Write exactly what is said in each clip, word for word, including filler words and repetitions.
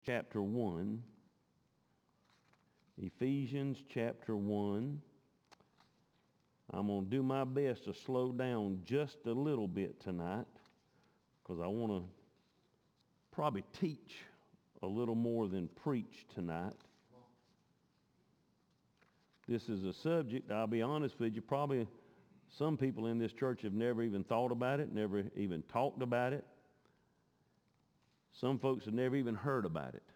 chapter one. Ephesians chapter one. I'm going to do my best to slow down just a little bit tonight because I want to probably teach a little more than preach tonight. This is a subject, I'll be honest with you, probably some people in this church have never even thought about it, never even talked about it. Some folks have never even heard about it.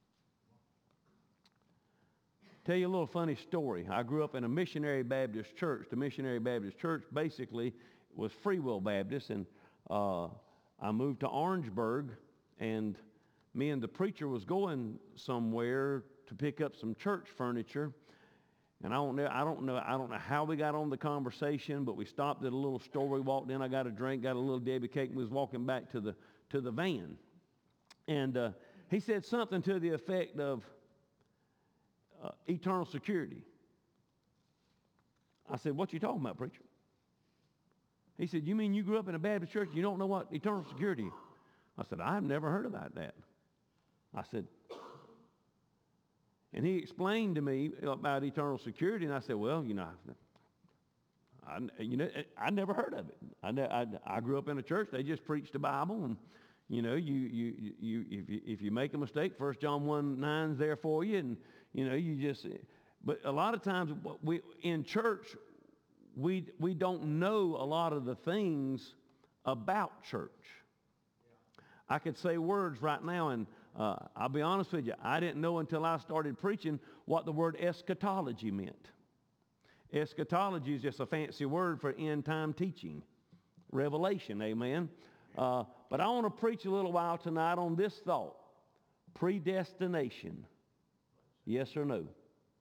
Tell you a little funny story. I grew up in a missionary Baptist church. The missionary Baptist church basically was Free Will Baptist, and uh, I moved to Orangeburg, and me and the preacher was going somewhere to pick up some church furniture. And I don't know, I don't know, I don't know how we got on the conversation, but we stopped at a little store. We walked in. I got a drink, got a little Debbie cake, and we was walking back to the to the van. And uh, he said something to the effect of uh, eternal security. I said, "What you talking about, preacher?" He said, "You mean you grew up in a Baptist church? You don't know what eternal security is?" I said, "I've never heard about that." I said, and he explained to me about eternal security, and I said, "Well, you know, I, you know, I never heard of it. I, I, I grew up in a church. They just preached the Bible, and you know, you you you if you if you make a mistake, First John one nine's there for you, and you know, you just. But a lot of times, we in church, we we don't know a lot of the things about church. I could say words right now, and uh, I'll be honest with you, I didn't know until I started preaching what the word eschatology meant. Eschatology is just a fancy word for end-time teaching, revelation, amen? Uh, but I want to preach a little while tonight on this thought, predestination, yes or no?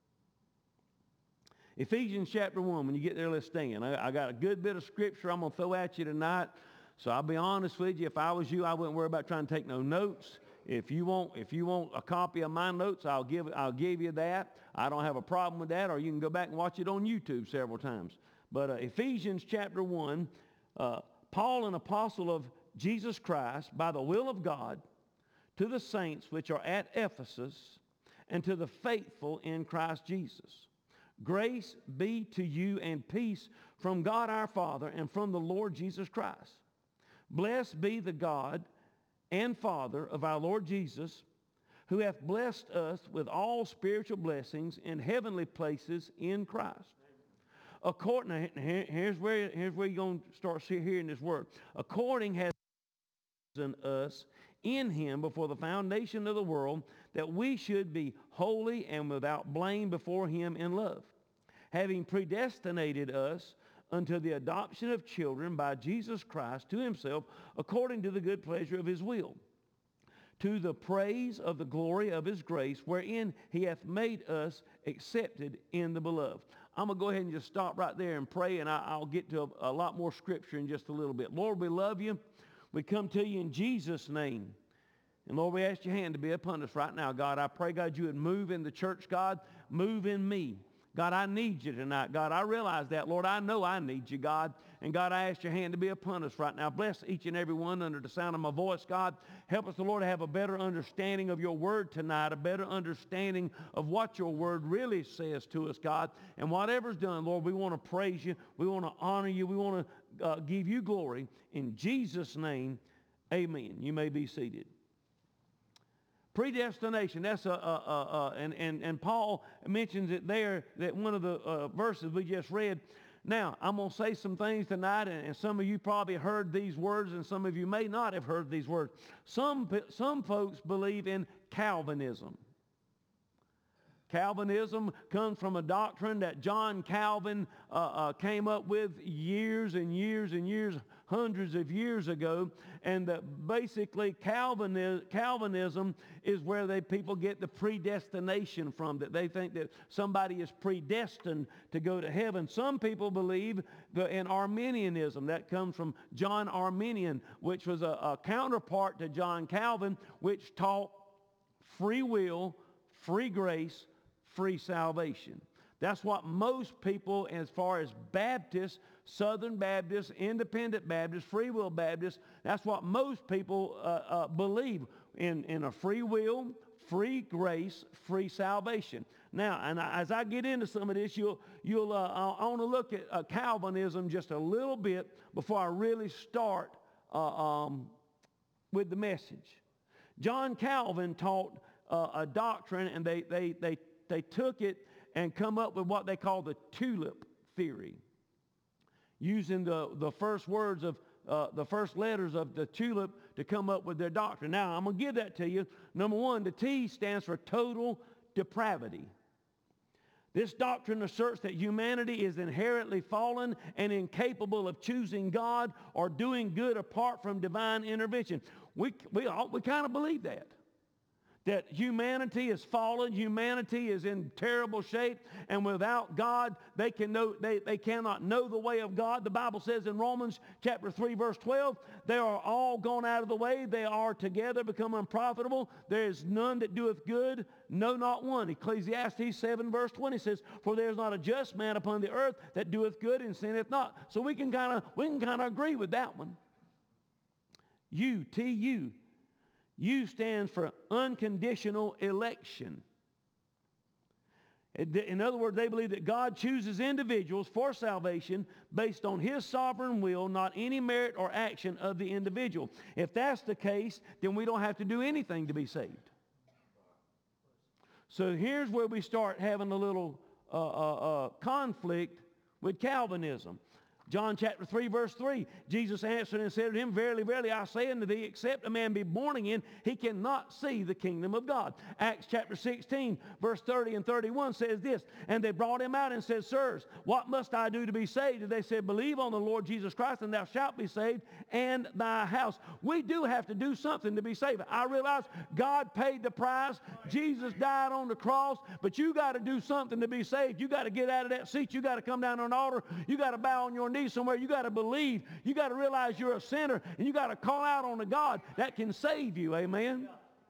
Ephesians chapter one, when you get there, let's stand. I, I got a good bit of scripture I'm going to throw at you tonight. So I'll be honest with you, if I was you, I wouldn't worry about trying to take no notes. If you want, if you want a copy of my notes, I'll give, I'll give you that. I don't have a problem with that, or you can go back and watch it on YouTube several times. But uh, Ephesians chapter one, uh, Paul, an apostle of Jesus Christ, by the will of God, to the saints which are at Ephesus, and to the faithful in Christ Jesus. Grace be to you and peace from God our Father and from the Lord Jesus Christ. Blessed be the God and Father of our Lord Jesus, who hath blessed us with all spiritual blessings in heavenly places in Christ. According, here's where, here's where you're going to start hearing this word. According has chosen us in him before the foundation of the world, that we should be holy and without blame before him in love, having predestinated us unto the adoption of children by Jesus Christ to himself, according to the good pleasure of his will, to the praise of the glory of his grace, wherein he hath made us accepted in the beloved. I'm going to go ahead and just stop right there and pray, and I, I'll get to a, a lot more scripture in just a little bit. Lord, we love you. We come to you in Jesus' name. And Lord, we ask your hand to be upon us right now, God. I pray, God, you would move in the church, God. Move in me. God, I need you tonight. God, I realize that. Lord, I know I need you, God. And God, I ask your hand to be upon us right now. Bless each and every one under the sound of my voice, God. Help us, the Lord, to have a better understanding of your word tonight, a better understanding of what your word really says to us, God. And whatever's done, Lord, we want to praise you. We want to honor you. We want to uh, give you glory. In Jesus' name, amen. You may be seated. Predestination, that's a, a, a, a and, and, and Paul mentions it there, that one of the uh, verses we just read. Now, I'm going to say some things tonight, and, and some of you probably heard these words, and some of you may not have heard these words. Some, some folks believe in Calvinism. Calvinism comes from a doctrine that John Calvin uh, uh, came up with years and years and years, hundreds of years ago. And uh, basically Calvinism, Calvinism is where they people get the predestination from, that they think that somebody is predestined to go to heaven. Some people believe the, in Arminianism. That comes from John Arminian, which was a, a counterpart to John Calvin, which taught free will, free grace, free salvation. That's what most people, as far as Baptists, Southern Baptists, Independent Baptists, Free Will Baptists, that's what most people uh, uh, believe in, in a free will, free grace, free salvation. Now, and as I get into some of this, you'll, you'll, uh, I want to look at uh, Calvinism just a little bit before I really start uh, um, with the message. John Calvin taught uh, a doctrine, and they, they, they, they took it and come up with what they call the tulip theory, using the, the first words of uh, the first letters of the tulip to come up with their doctrine. Now, I'm going to give that to you. Number one, the T stands for total depravity. This doctrine asserts that humanity is inherently fallen and incapable of choosing God or doing good apart from divine intervention. We, we, all, we kind of believe that. That humanity is fallen, humanity is in terrible shape, and without God, they, can know, they, they cannot know the way of God. The Bible says in Romans chapter three, verse twelve, they are all gone out of the way. They are together become unprofitable. There is none that doeth good, no, not one. Ecclesiastes seven, verse twenty says, for there is not a just man upon the earth that doeth good and sinneth not. So we can kind of we can kind of agree with that one. U, T U. U stands for unconditional election. In other words, they believe that God chooses individuals for salvation based on his sovereign will, not any merit or action of the individual. If that's the case, then we don't have to do anything to be saved. So here's where we start having a little uh, uh, uh, conflict with Calvinism. John chapter three, verse three, Jesus answered and said to him, verily, verily, I say unto thee, except a man be born again, he cannot see the kingdom of God. Acts chapter sixteen, verse thirty and thirty-one says this, and they brought him out and said, sirs, what must I do to be saved? And they said, believe on the Lord Jesus Christ, and thou shalt be saved, and thy house. We do have to do something to be saved. I realize God paid the price. Jesus died on the cross, but you got to do something to be saved. You got to get out of that seat. You got to come down on an altar. You got to bow on your knees somewhere. You got to believe. You got to realize you're a sinner, and you got to call out on a God that can save you. Amen.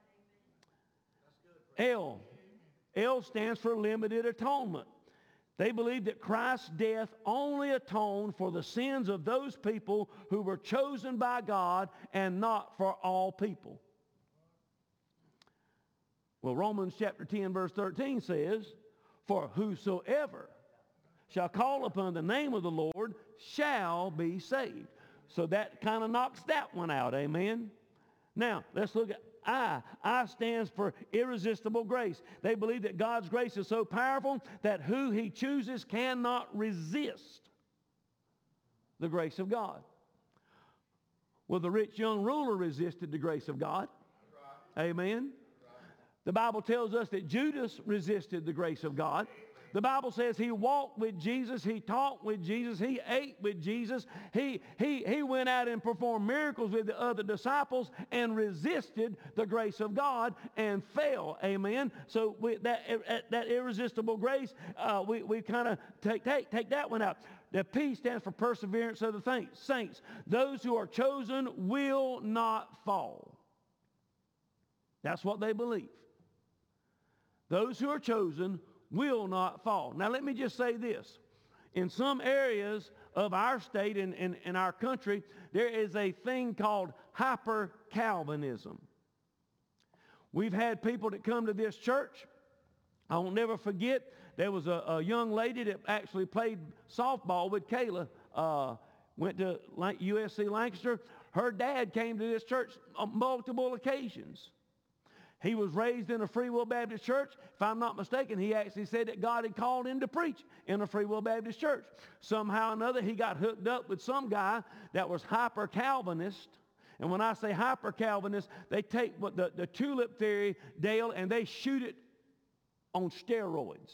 L. L stands for limited atonement. They believe that Christ's death only atoned for the sins of those people who were chosen by God and not for all people. Well, Romans chapter ten, verse thirteen says, for whosoever shall call upon the name of the Lord shall be saved. So that kind of knocks that one out, amen? Now, let's look at I. I stands for irresistible grace. They believe that God's grace is so powerful that who he chooses cannot resist the grace of God. Well, the rich young ruler resisted the grace of God. Amen? The Bible tells us that Judas resisted the grace of God. The Bible says he walked with Jesus, he talked with Jesus, he ate with Jesus, he, he, he went out and performed miracles with the other disciples and resisted the grace of God and fell, amen? So we, that, that irresistible grace, uh, we, we kind of take, take, take that one out. The P stands for perseverance of the saints. Those who are chosen will not fall. That's what they believe. Those who are chosen will not fall. Now let me just say this. In some areas of our state and in, in, in our country, there is a thing called hyper-Calvinism. We've had people that come to this church. I will never forget, there was a, a young lady that actually played softball with Kayla, uh, went to U S C Lancaster. Her dad came to this church on multiple occasions. He was raised in a Free Will Baptist church. If I'm not mistaken, he actually said that God had called him to preach in a Free Will Baptist church. Somehow or another, he got hooked up with some guy that was hyper-Calvinist. And when I say hyper-Calvinist, they take what the, the tulip theory, Dale, and they shoot it on steroids.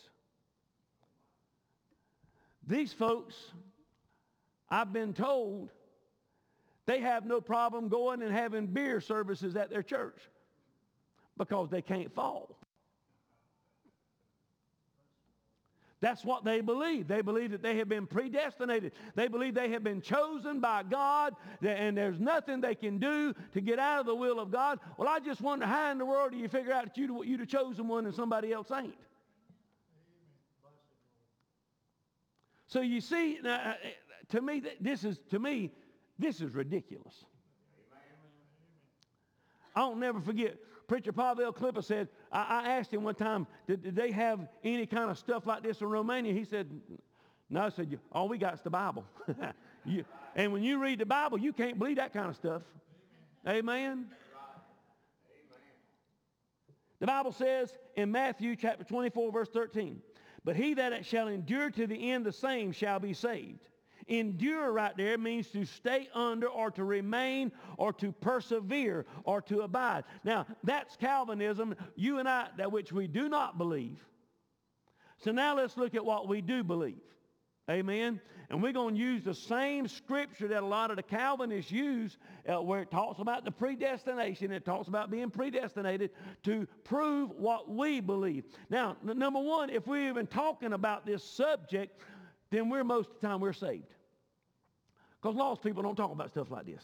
These folks, I've been told, they have no problem going and having beer services at their church, because they can't fall. That's what they believe. They believe that they have been predestinated. They believe they have been chosen by God, and there's nothing they can do to get out of the will of God. Well, I just wonder how in the world do you figure out that you, you're the chosen one and somebody else ain't? So you see, now, to me, this is to me, this is ridiculous. I'll never forget. Preacher Pavel Klipa said, I, I asked him one time, did, did they have any kind of stuff like this in Romania? He said, no. I said, all we got is the Bible. you, and when you read the Bible, you can't believe that kind of stuff. Amen. The Bible says in Matthew chapter twenty-four, verse thirteen, but he that shall endure to the end, the same shall be saved. Endure right there means to stay under or to remain or to persevere or to abide. Now, that's Calvinism, you and I, that which we do not believe. So now let's look at what we do believe. Amen. And we're going to use the same scripture that a lot of the Calvinists use uh, where it talks about the predestination. It talks about being predestinated to prove what we believe. Now, number one, if we're even talking about this subject, then we're most of the time we're saved. Because lost people don't talk about stuff like this.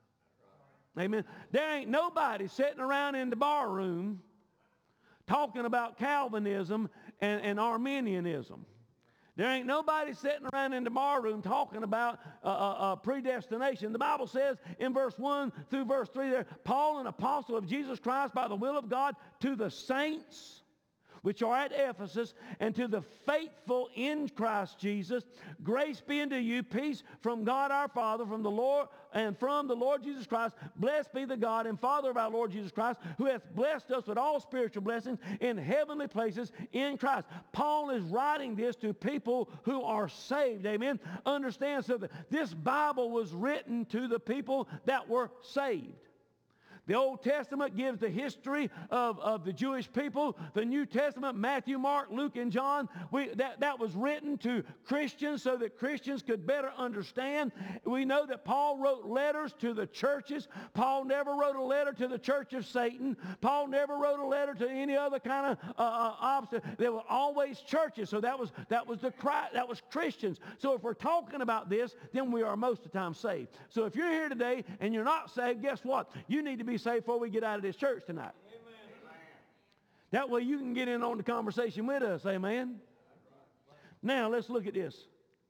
Amen. There ain't nobody sitting around in the bar room talking about Calvinism and, and Arminianism. There ain't nobody sitting around in the bar room talking about uh, uh, uh, predestination. The Bible says in verse one through verse three there, Paul, an apostle of Jesus Christ by the will of God, to the saints which are at Ephesus, and to the faithful in Christ Jesus, grace be unto you, peace from God our Father, from the Lord, and from the Lord Jesus Christ. Blessed be the God and Father of our Lord Jesus Christ, who hath blessed us with all spiritual blessings in heavenly places in Christ. Paul is writing this to people who are saved. Amen. Understand something. This Bible was written to the people that were saved. The Old Testament gives the history of, of the Jewish people. The New Testament, Matthew, Mark, Luke, and John, we, that, that was written to Christians so that Christians could better understand. We know that Paul wrote letters to the churches. Paul never wrote a letter to the church of Satan. Paul never wrote a letter to any other kind of uh, uh, opposite. There were always churches, so that was, that, was the, that was Christians. So if we're talking about this, then we are most of the time saved. So if you're here today and you're not saved, guess what? You need to be saved before we get out of this church tonight. Amen. That way you can get in on the conversation with us. Amen. Now let's look at this.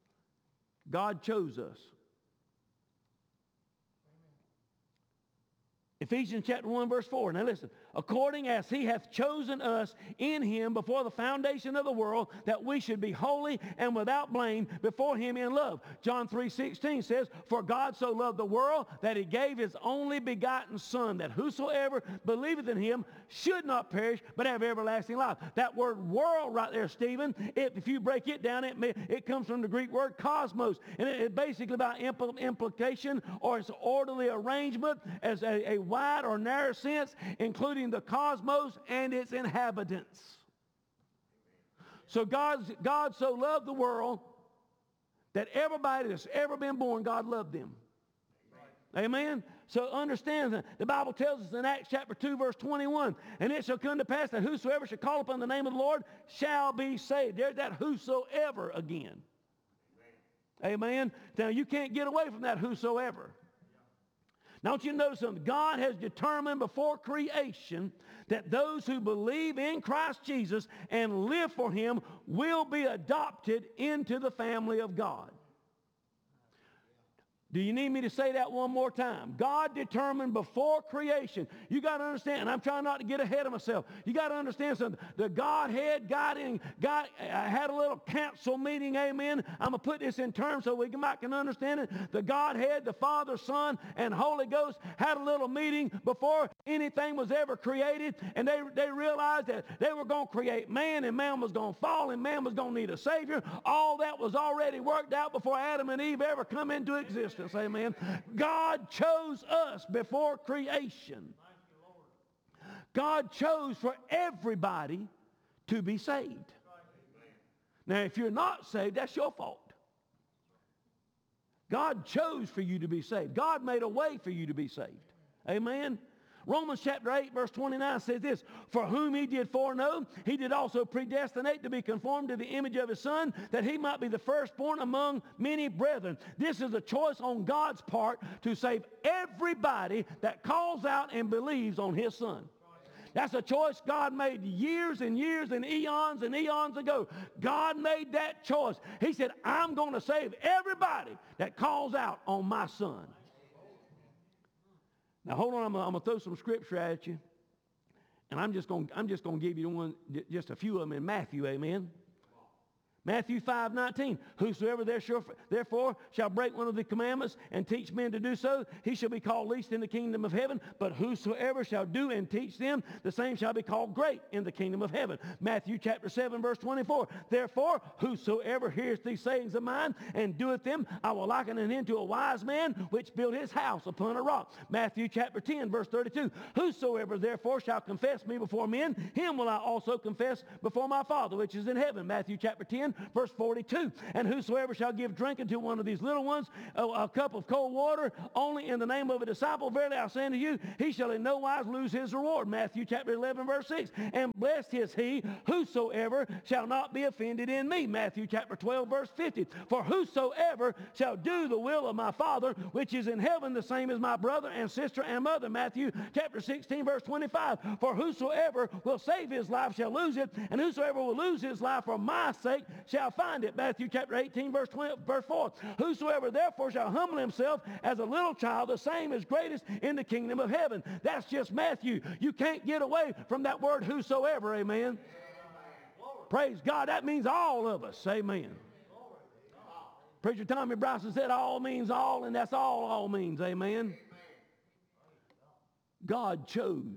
God chose us. Ephesians chapter one verse four. Now listen. According as he hath chosen us in him before the foundation of the world, that we should be holy and without blame before him in love. John three sixteen says, for God so loved the world that he gave his only begotten Son, that whosoever believeth in him should not perish, but have everlasting life. That word world right there, Stephen, it, if you break it down, it, may, it comes from the Greek word cosmos. And it, it's basically about impl- implication or its orderly arrangement as a, a wide or narrow sense, including the cosmos and its inhabitants. So God's, God so loved the world that everybody that's ever been born, God loved them. Amen. Amen. So understand that the Bible tells us in Acts chapter two verse twenty-one, and it shall come to pass that whosoever shall call upon the name of the Lord shall be saved. There's that whosoever again. Amen. Amen. Now you can't get away from that whosoever. Now, I want you to notice something. God has determined before creation that those who believe in Christ Jesus and live for him will be adopted into the family of God. Do you need me to say that one more time? God determined before creation. You got to understand, and I'm trying not to get ahead of myself. You got to understand something. The Godhead got in, got, uh, had a little council meeting, amen. I'm going to put this in terms so we can, might can understand it. The Godhead, the Father, Son, and Holy Ghost had a little meeting before anything was ever created, and they, they realized that they were going to create man, and man was going to fall, and man was going to need a Savior. All that was already worked out before Adam and Eve ever come into existence. Amen. God chose us before creation. God chose for everybody to be saved. Now, if you're not saved, that's your fault. God chose for you to be saved. God made a way for you to be saved. Amen. Romans chapter eight verse twenty-nine says this, for whom he did foreknow, he did also predestinate to be conformed to the image of his Son, that he might be the firstborn among many brethren. This is a choice on God's part to save everybody that calls out and believes on his Son. That's a choice God made years and years and eons and eons ago. God made that choice. He said, I'm going to save everybody that calls out on my Son. Now, hold on. I'm going to throw some scripture at you. And I'm just going I'm just going to give you one, just a few of them in Matthew, amen. Matthew five nineteen, whosoever therefore shall break one of the commandments and teach men to do so, he shall be called least in the kingdom of heaven. But whosoever shall do and teach them, the same shall be called great in the kingdom of heaven. Matthew chapter seven, verse twenty-four, therefore whosoever hears these sayings of mine and doeth them, I will liken him to a wise man which built his house upon a rock. Matthew chapter ten, verse thirty-two, whosoever therefore shall confess me before men, him will I also confess before my Father which is in heaven. Matthew chapter ten, verse forty-two, and whosoever shall give drink unto one of these little ones a, a cup of cold water only in the name of a disciple, verily I say unto you, he shall in no wise lose his reward. Matthew chapter eleven, verse six, and blessed is he whosoever shall not be offended in me. Matthew chapter twelve, verse fifty, for whosoever shall do the will of my Father which is in heaven, the same as my brother and sister and mother. Matthew chapter sixteen, verse twenty-five, for whosoever will save his life shall lose it, and whosoever will lose his life for my sake shall find it. Matthew chapter eighteen, verse twenty, verse four. Whosoever therefore shall humble himself as a little child, the same is greatest in the kingdom of heaven. That's just Matthew. You can't get away from that word whosoever, amen. Praise God. That means all of us, amen. Preacher Tommy Bryson said all means all, and that's all all means, amen. God chose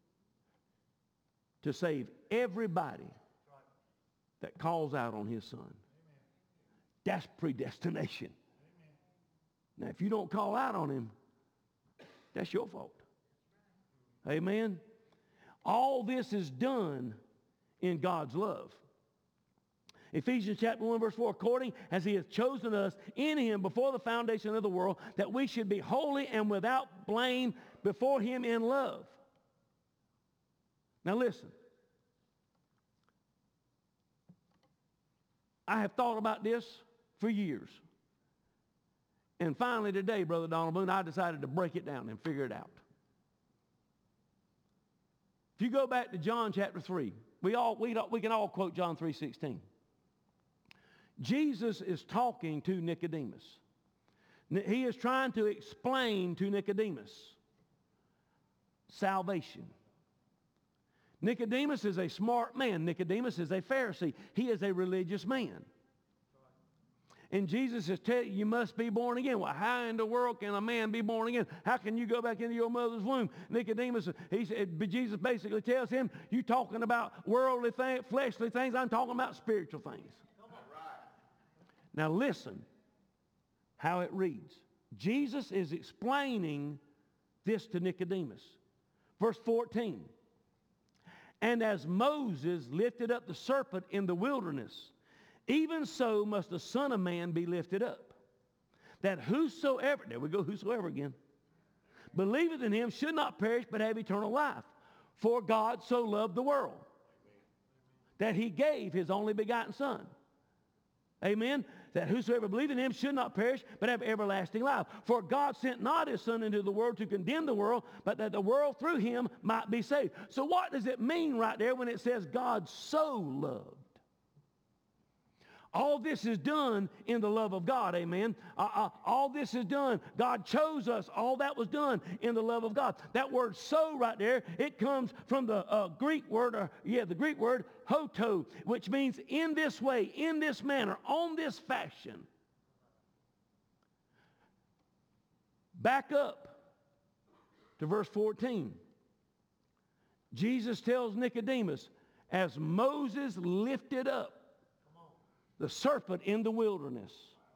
to save everybody that calls out on his son. That's predestination. Now, if you don't call out on him, that's your fault. Amen. All this is done in God's love. Ephesians chapter one, verse four, according as he has chosen us in him before the foundation of the world, that we should be holy and without blame before him in love. Now listen. I have thought about this for years. And finally today, Brother Donald Boone, I decided to break it down and figure it out. If you go back to John chapter three, we, all, we, we can all quote John three sixteen. Jesus is talking to Nicodemus. He is trying to explain to Nicodemus salvation. Nicodemus is a smart man. Nicodemus is a Pharisee. He is a religious man. And Jesus is telling you, you must be born again. Well, how in the world can a man be born again? How can you go back into your mother's womb? Nicodemus, he said, but Jesus basically tells him, you talking about worldly things, fleshly things. I'm talking about spiritual things. Now listen how it reads. Jesus is explaining this to Nicodemus. Verse fourteen. And as Moses lifted up the serpent in the wilderness, even so must the Son of Man be lifted up, that whosoever, there we go, whosoever again, believeth in him should not perish but have eternal life. For God so loved the world that he gave his only begotten Son. Amen. That whosoever believeth in him should not perish, but have everlasting life. For God sent not his Son into the world to condemn the world, but that the world through him might be saved. So what does it mean right there when it says God so loved? All this is done in the love of God, amen. Uh, uh, all this is done. God chose us. All that was done in the love of God. That word so right there, it comes from the uh, Greek word, or yeah, the Greek word hoto, which means in this way, in this manner, on this fashion. Back up to verse fourteen. Jesus tells Nicodemus, as Moses lifted up the serpent in the wilderness,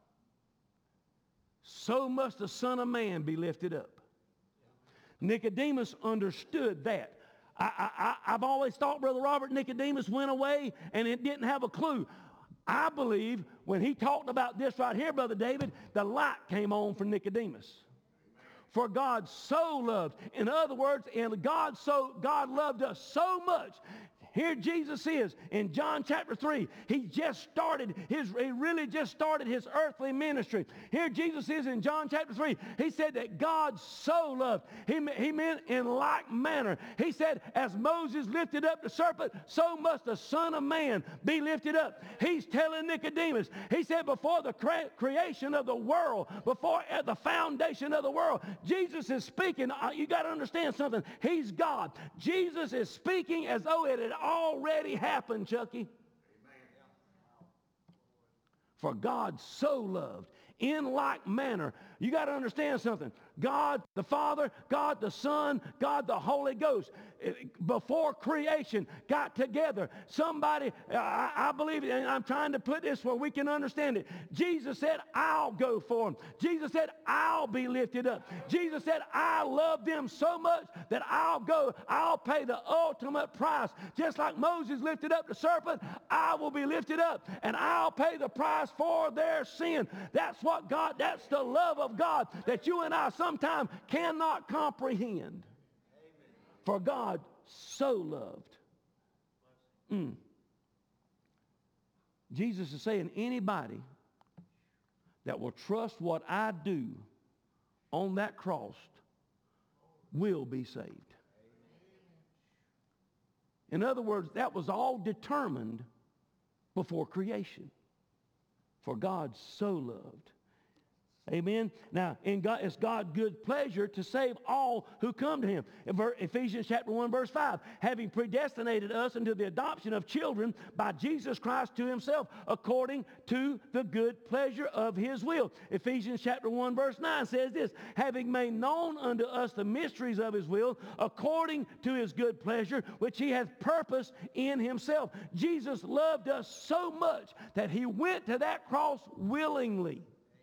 so must the Son of Man be lifted up. Nicodemus understood that. I, I, I've always thought, Brother Robert, Nicodemus went away and it didn't have a clue. I believe when he talked about this right here, Brother David, the light came on for Nicodemus. For God so loved. In other words, and God so God loved us so much. here Jesus is in John chapter three. He just started his, he really just started his earthly ministry. Here Jesus is in John chapter three. He said that God so loved. He, he meant in like manner. He said, as Moses lifted up the serpent, so must the Son of Man be lifted up. He's telling Nicodemus, he said, before the cre- creation of the world, before at the foundation of the world, Jesus is speaking. Uh, you got to understand something. He's God. Jesus is speaking as though it had already happened, Chucky. Amen. For God so loved, in like manner. You got to understand something. God the Father, God the Son, God the Holy Ghost, before creation, got together. Somebody, I, I believe it, and I'm trying to put this where we can understand it. Jesus said, I'll go for them. Jesus said, I'll be lifted up. Jesus said, I love them so much that I'll go, I'll pay the ultimate price. Just like Moses lifted up the serpent, I will be lifted up, and I'll pay the price for their sin. That's what God, that's the love of God that you and I sometimes cannot comprehend. Amen. For God so loved. Mm. Jesus is saying anybody that will trust what I do on that cross will be saved. In other words, that was all determined before creation. For God so loved. Amen. Now, in God, it's God's good pleasure to save all who come to him. In Ephesians chapter one, verse five, having predestinated us into the adoption of children by Jesus Christ to himself, according to the good pleasure of his will. Ephesians chapter one, verse nine says this, having made known unto us the mysteries of his will, according to his good pleasure, which he hath purposed in himself. Jesus loved us so much that he went to that cross willingly.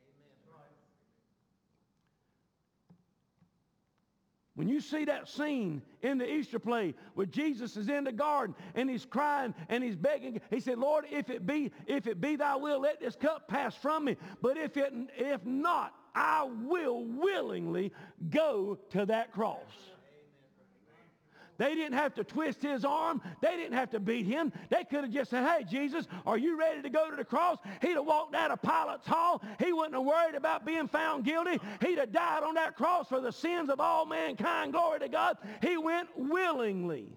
When you see that scene in the Easter play where Jesus is in the garden and he's crying and he's begging, he said, Lord, if it be, if it be thy will, let this cup pass from me. But if it, if not, I will willingly go to that cross. They didn't have to twist his arm. They didn't have to beat him. They could have just said, hey, Jesus, are you ready to go to the cross? He'd have walked out of Pilate's hall. He wouldn't have worried about being found guilty. He'd have died on that cross for the sins of all mankind. Glory to God. He went willingly.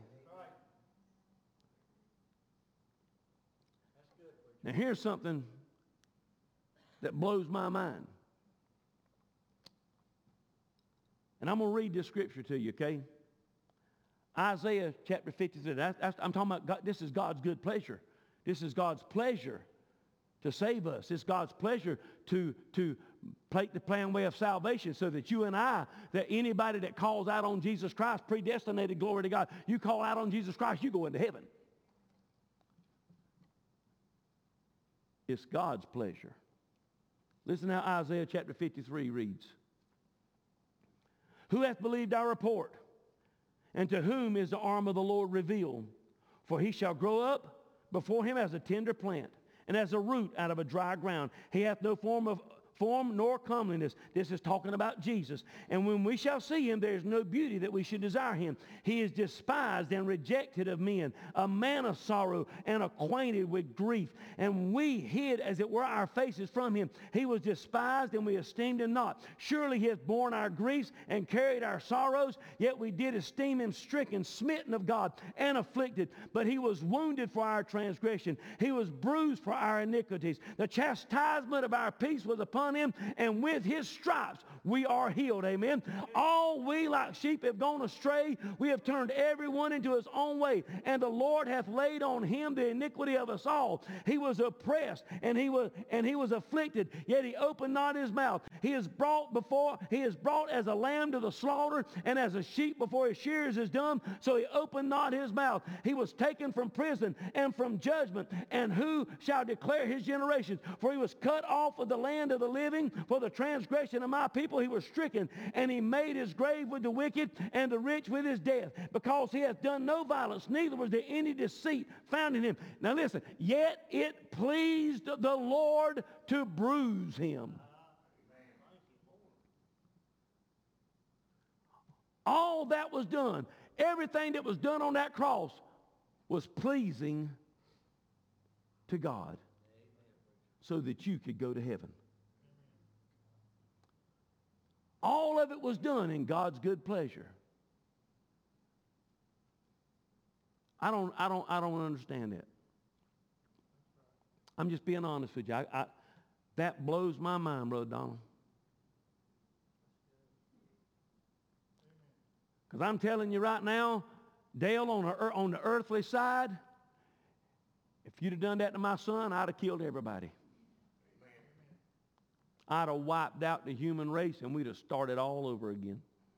Now, here's something that blows my mind. And I'm going to read this scripture to you, okay? Isaiah chapter fifty-three. That's, that's, I'm talking about God, this is God's good pleasure. This is God's pleasure to save us. It's God's pleasure to, to take the plan way of salvation so that you and I, that anybody that calls out on Jesus Christ, predestinated, glory to God, you call out on Jesus Christ, you go into heaven. It's God's pleasure. Listen how Isaiah chapter fifty-three reads. Who hath believed our report? And to whom is the arm of the Lord revealed? For he shall grow up before him as a tender plant, and as a root out of a dry ground. He hath no form of form nor comeliness. This is talking about Jesus. And when we shall see him, there is no beauty that we should desire him. He is despised and rejected of men, a man of sorrow and acquainted with grief. And we hid, as it were, our faces from him. He was despised, and we esteemed him not. Surely he hath borne our griefs and carried our sorrows, yet we did esteem him stricken, smitten of God, and afflicted. But he was wounded for our transgression. He was bruised for our iniquities. The chastisement of our peace was upon him, and with his stripes we are healed. Amen. All we like sheep have gone astray. We have turned everyone into his own way, and the Lord hath laid on him the iniquity of us all. He was oppressed, and he was and he was afflicted, yet he opened not his mouth. He is brought before he is brought as a lamb to the slaughter, and as a sheep before his shearers is dumb, so he opened not his mouth. He was taken from prison and from judgment, and who shall declare his generations? For he was cut off of the land of the living. For the transgression of my people he was stricken, and he made his grave with the wicked, and the rich with his death, because he hath done no violence, neither was there any deceit found in him. Now listen, yet it pleased the Lord to bruise him. All that was done, everything that was done on that cross was pleasing to God so that you could go to heaven. All of it was done in God's good pleasure. I don't, I don't, I don't understand that. I'm just being honest with you. I, I, that blows my mind, Brother Donald. Because I'm telling you right now, Dale, on the, on the earthly side, if you'd have done that to my son, I'd have killed everybody. I'd have wiped out the human race and we'd have started all over again.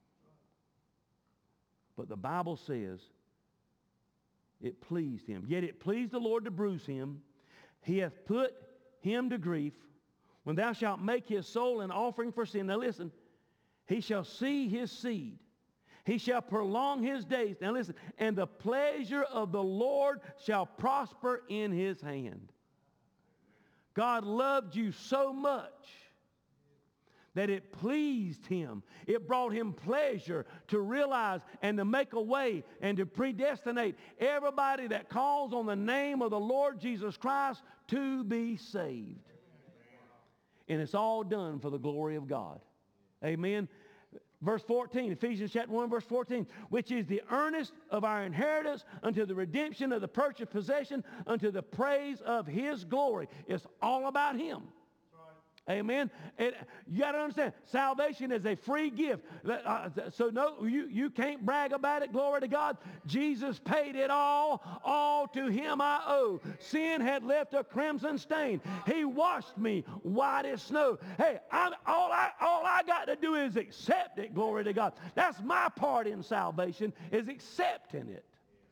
But the Bible says it pleased him. Yet it pleased the Lord to bruise him. He hath put him to grief. When thou shalt make his soul an offering for sin. Now listen, he shall see his seed. He shall prolong his days. Now listen, and the pleasure of the Lord shall prosper in his hand. God loved you so much that it pleased him. It brought him pleasure to realize and to make a way and to predestinate everybody that calls on the name of the Lord Jesus Christ to be saved. And it's all done for the glory of God. Amen. Verse fourteen, Ephesians chapter one, verse fourteen, which is the earnest of our inheritance unto the redemption of the purchased possession unto the praise of his glory. It's all about him. Amen. And you got to understand, salvation is a free gift. Uh, so no, you, you can't brag about it. Glory to God. Jesus paid it all. All to him I owe. Sin had left a crimson stain. He washed me white as snow. Hey, I'm, all, I, all I got to do is accept it. Glory to God. That's my part in salvation, is accepting it.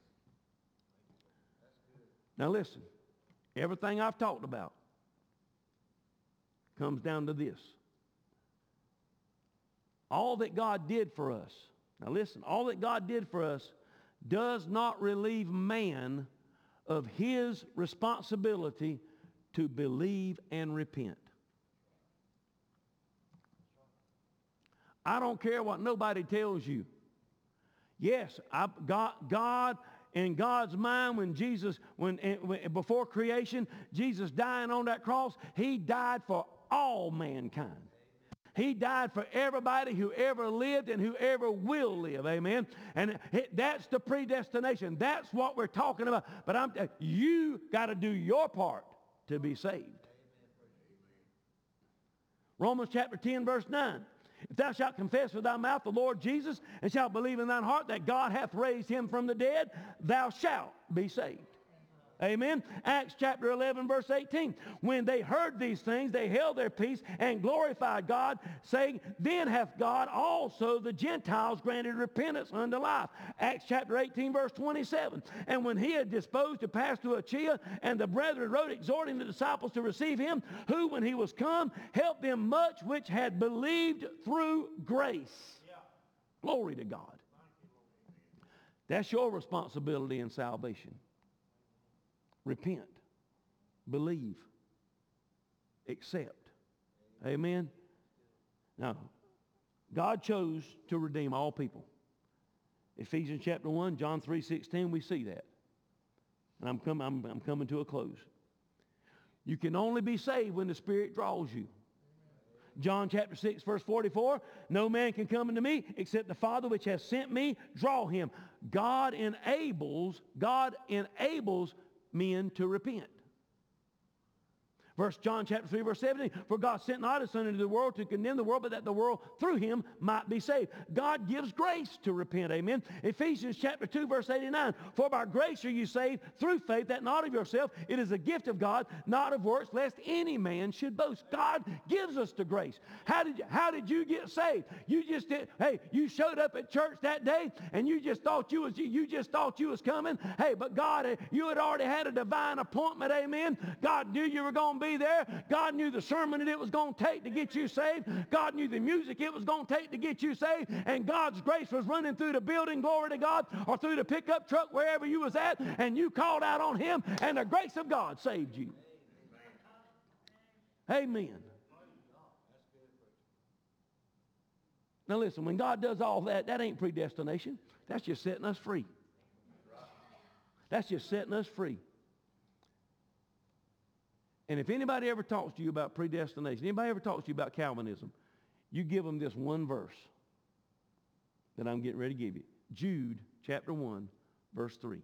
Now listen, everything I've talked about comes down to this. All that God did for us, now listen, all that God did for us does not relieve man of his responsibility to believe and repent. I don't care what nobody tells you. Yes, I, God, God in God's mind, when Jesus, when, when before creation, Jesus dying on that cross, he died for all mankind. He died for everybody who ever lived and who ever will live. Amen. And it, that's the predestination. That's what we're talking about. But I'm you got to do your part to be saved. Romans chapter ten, verse nine. If thou shalt confess with thy mouth the Lord Jesus, and shalt believe in thine heart that God hath raised him from the dead, thou shalt be saved. Amen. Acts chapter eleven, verse eighteen. When they heard these things, they held their peace and glorified God, saying, then hath God also the Gentiles granted repentance unto life. Acts chapter eighteen, verse twenty-seven. And when he had disposed to pass through Achaia, and the brethren wrote, exhorting the disciples to receive him, who, when he was come, helped them much which had believed through grace. Yeah. Glory to God. That's your responsibility in salvation. Repent, believe, accept. Amen. Now, God chose to redeem all people. Ephesians chapter one, John three sixteen, we see that. And I'm, com- I'm, I'm coming to a close. You can only be saved when the Spirit draws you. John chapter six, verse forty-four, no man can come unto me except the Father which has sent me draw him. God enables, God enables men to repent. Verse John chapter three, verse seventeen, for God sent not his Son into the world to condemn the world, but that the world through him might be saved. God gives grace to repent. Amen. Ephesians chapter two, verse eighty-nine, for by grace are you saved through faith, that not of yourself, it is a gift of God, not of works, lest any man should boast. God gives us the grace. How did you, how did you get saved? You just did, hey, you showed up at church that day and you just thought you was you just thought you was coming. Hey, but God, you had already had a divine appointment. Amen. God knew you were going to be there. God knew the sermon that it was going to take to get you saved. God knew the music it was going to take to get you saved. And God's grace was running through the building, glory to God, or through the pickup truck, wherever you was at, and you called out on him, and the grace of God saved you. Amen. Now listen, when God does all that, that ain't predestination. That's just setting us free. That's just setting us free. And if anybody ever talks to you about predestination, anybody ever talks to you about Calvinism, you give them this one verse that I'm getting ready to give you. Jude chapter one, verse three.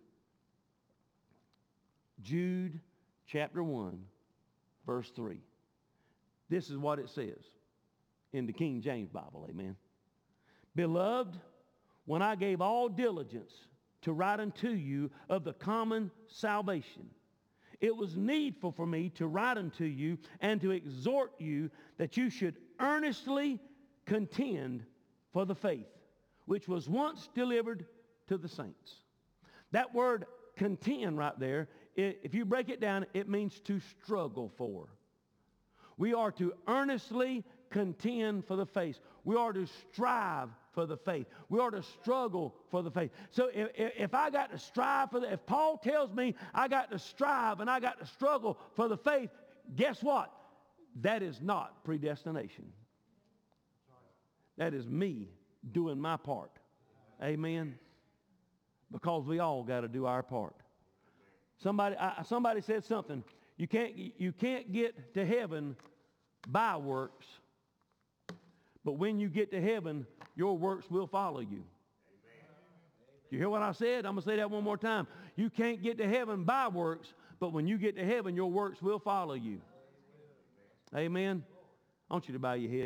Jude chapter one, verse three. This is what it says in the King James Bible, amen. Beloved, when I gave all diligence to write unto you of the common salvation, it was needful for me to write unto you and to exhort you that you should earnestly contend for the faith, which was once delivered to the saints. That word contend right there, it, if you break it down, it means to struggle for. We are to earnestly contend for the faith. We are to strive for the faith. We are to struggle for the faith. So if, if I got to strive for the, if Paul tells me I got to strive and I got to struggle for the faith, guess what? That is not predestination. That is me doing my part. Amen? Because we all got to do our part. Somebody, I, somebody said something. You can't, you can't get to heaven by works, but when you get to heaven, your works will follow you. You hear what I said? I'm going to say that one more time. You can't get to heaven by works, but when you get to heaven, your works will follow you. Amen? I want you to bow your head.